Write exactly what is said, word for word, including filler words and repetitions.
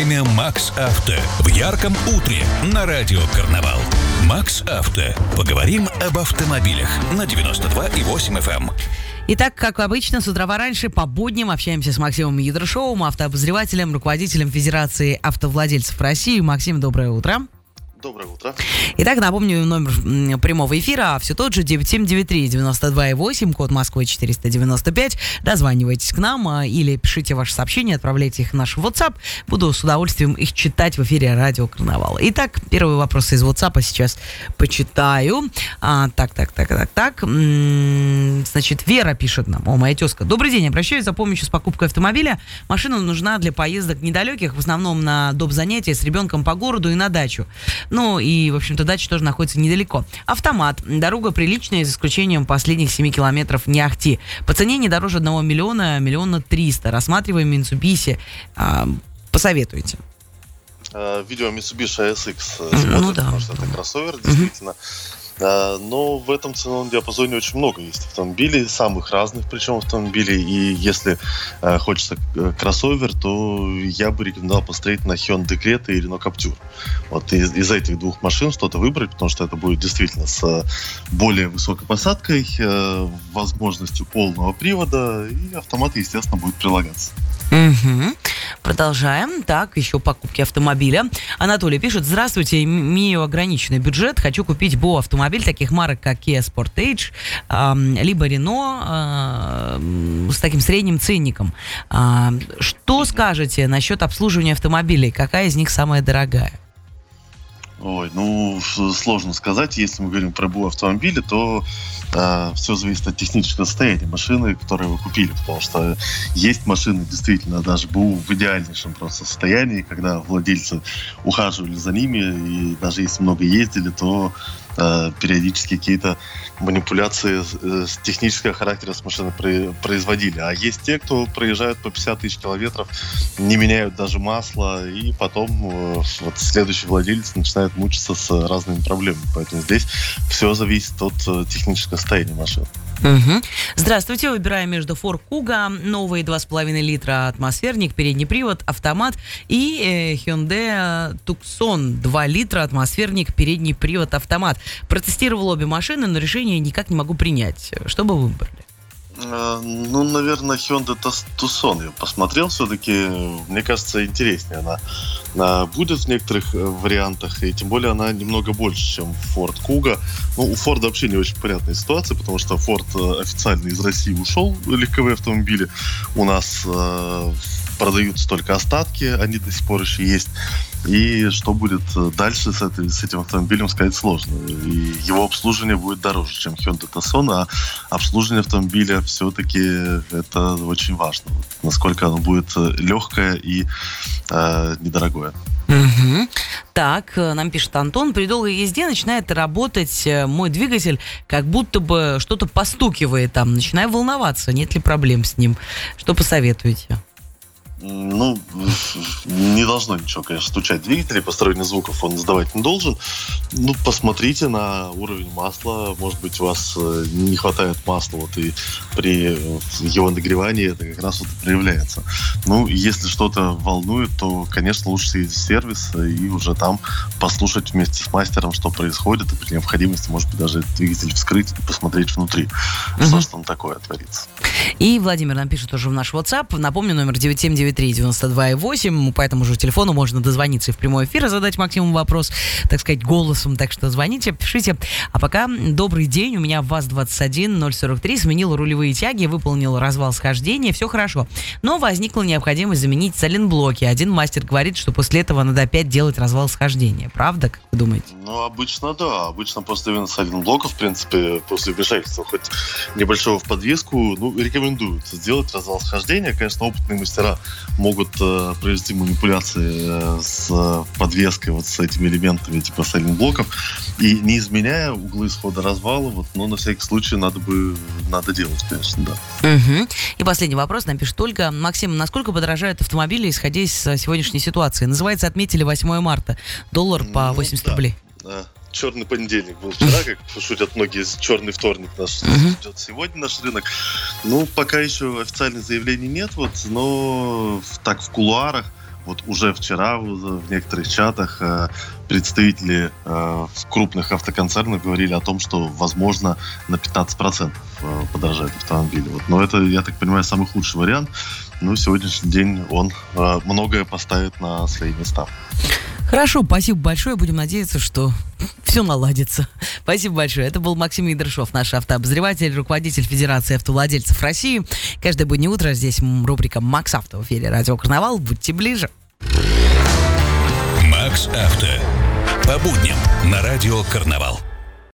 Время «Макс Авто» в ярком утре на радио «Карнавал». «Макс Авто». Поговорим об автомобилях на девяносто два и восемь эф эм. Итак, как обычно, с утра пораньше по будням общаемся с Максимом Ядрышовым, автообозревателем, руководителем Федерации автовладельцев России. Максим, доброе утро. Доброе утро. Итак, напомню, номер прямого эфира все тот же девять семь девять три девяносто два и восемь, код Москвы четыреста девяносто пять. Дозванивайтесь к нам а, или пишите ваши сообщения, отправляйте их в наш WhatsApp. Буду с удовольствием их читать в эфире радио «Карнавал». Итак, первый вопрос из WhatsApp сейчас почитаю. А, так, так, так, так, так. М-м, значит, Вера пишет нам. О, моя тезка. Добрый день, обращаюсь за помощью с покупкой автомобиля. Машина нужна для поездок недалеких, в основном на доп. Занятия с ребенком по городу и на дачу. Ну и, в общем-то, дача тоже находится недалеко. Автомат. Дорога приличная, за исключением последних семи километров не ахти. По цене не дороже одного миллиона, миллиона триста. Рассматриваем Mitsubishi. А, посоветуйте. Видео Mitsubishi эс икс ну, смотрит, да. потому что это кроссовер, действительно. Но в этом ценовом диапазоне очень много есть автомобилей, самых разных причем автомобилей. И если э, хочется кроссовер, то я бы рекомендовал посмотреть на Hyundai Creta и Renault Captur. Вот из, из этих двух машин что-то выбрать, потому что это будет действительно с более высокой посадкой, э, возможностью полного привода, и автомат, естественно, будет прилагаться. Угу. Продолжаем. Так, еще покупки автомобиля. Анатолий пишет: здравствуйте, имею ограниченный бюджет, хочу купить БУ автомобиль таких марок, как Kia Sportage, э, либо Renault э, с таким средним ценником. Э, что скажете насчет обслуживания автомобилей? Какая из них самая дорогая? Ой, ну, сложно сказать. Если мы говорим про БУ автомобили, то э, все зависит от технического состояния машины, которую вы купили. Потому что есть машины, действительно, даже БУ в идеальнейшем просто состоянии, когда владельцы ухаживали за ними, и даже если много ездили, то э, периодически какие-то манипуляции э, с технического характера с машиной при, производили. А есть те, кто проезжают по пятьдесят тысяч километров, не меняют даже масло, и потом э, вот следующий владелец начинает мучиться с разными проблемами. Поэтому здесь все зависит от э, технического состояния машины. Угу. Здравствуйте, выбираем между Ford Kuga, новые два с половиной литра атмосферник, передний привод, автомат, и э, Hyundai Tucson два литра атмосферник, передний привод, автомат. Протестировал обе машины, но решение никак не могу принять. Что бы вы выбрали? Ну, наверное, Hyundai Tucson я посмотрел все-таки. Мне кажется, интереснее она, она будет в некоторых вариантах, и тем более она немного больше, чем Ford Kuga. Ну, у Ford вообще не очень понятная ситуация, потому что Ford официально из России ушел, легковые автомобили. У нас э, продаются только остатки, они до сих пор еще есть. И что будет дальше с, этой, с этим автомобилем, сказать сложно. И его обслуживание будет дороже, чем Hyundai Tucson, а обслуживание автомобиля все-таки это очень важно. Вот, насколько оно будет легкое и э, недорогое. Угу. Так, нам пишет Антон: при долгой езде начинает работать мой двигатель, как будто бы что-то постукивает там. Начинаю волноваться, нет ли проблем с ним. Что посоветуете? Ну, не должно ничего, конечно, стучать двигатель, посторонних звуков он издавать не должен. Ну, посмотрите на уровень масла. Может быть, у вас не хватает масла, вот, и при его нагревании это как раз вот и проявляется. Ну, если что-то волнует, то, конечно, лучше съездить в сервис и уже там послушать вместе с мастером, что происходит, и при необходимости, может быть, даже двигатель вскрыть и посмотреть внутри, угу. что же там такое творится. И Владимир нам пишет тоже в наш WhatsApp. Напомню, номер девять семь девять три девяносто два и восемь. По этому же телефону можно дозвониться и в прямой эфир и задать Максиму вопрос, так сказать, голосом. Так что звоните, пишите. А пока добрый день. У меня ВАЗ двадцать один ноль сорок три. Сменил рулевые тяги, выполнил развал схождения. Все хорошо. Но возникла необходимость заменить сайлентблоки. Один мастер говорит, что после этого надо опять делать развал схождения. Правда, как вы думаете? Ну, обычно да. Обычно после именно сайлентблока, в принципе, после вмешательства хоть небольшого в подвеску, ну, рекомендуют сделать развал схождения. Конечно, опытные мастера могут э, провести манипуляции э, с э, подвеской, вот с этими элементами типа сайлентблоков, и не изменяя углы исхода развала, вот, но на всякий случай надо бы надо делать, конечно, да. Угу. И последний вопрос нам пишет Ольга. Максим, насколько подорожают автомобили, исходя из сегодняшней ситуации? Называется, отметили восьмое марта. Доллар по восемьдесят ну, да, рублей. Да. Черный понедельник был вчера, как шутят многие, черный вторник наш uh-huh. идет сегодня наш рынок. Ну, пока еще официальных заявлений нет, вот, но так в кулуарах вот уже вчера в, в некоторых чатах э, представители э, крупных автоконцернов говорили о том, что, возможно, на пятнадцать процентов э, подорожают автомобили. Вот. Но это, я так понимаю, самый худший вариант. Ну, сегодняшний день он э, многое поставит на свои места. Хорошо, спасибо большое. Будем надеяться, что все наладится. Спасибо большое. Это был Максим Идрышов, наш автообозреватель, руководитель Федерации автовладельцев России. Каждое буднее утро здесь рубрика «Макс Авто» в эфире «Радио Карнавал». Будьте ближе. «Макс Авто». По будням на «Радио Карнавал».